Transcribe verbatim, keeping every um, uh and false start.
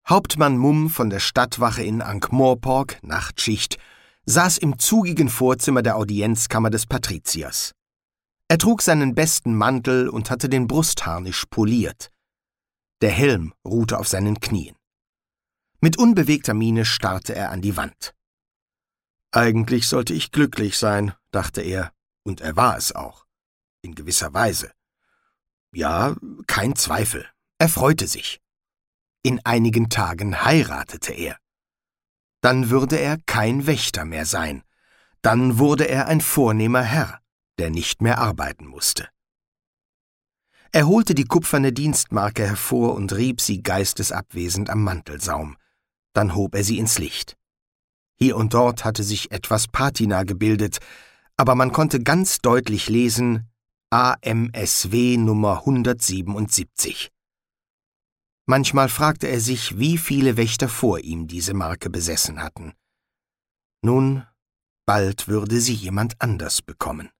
Hauptmann Mumm von der Stadtwache in Ankh-Morpork, Nachtschicht, saß im zugigen Vorzimmer der Audienzkammer des Patriziers. Er trug seinen besten Mantel und hatte den Brustharnisch poliert. Der Helm ruhte auf seinen Knien. Mit unbewegter Miene starrte er an die Wand. »Eigentlich sollte ich glücklich sein«, dachte er, und er war es auch, in gewisser Weise. Ja, kein Zweifel, er freute sich. In einigen Tagen heiratete er. Dann würde er kein Wächter mehr sein. Dann wurde er ein vornehmer Herr, der nicht mehr arbeiten musste. Er holte die kupferne Dienstmarke hervor und rieb sie geistesabwesend am Mantelsaum. Dann hob er sie ins Licht. Hier und dort hatte sich etwas Patina gebildet, aber man konnte ganz deutlich lesen A M S W Nummer hundertsiebenundsiebzig. Manchmal fragte er sich, wie viele Wächter vor ihm diese Marke besessen hatten. Nun, bald würde sie jemand anders bekommen.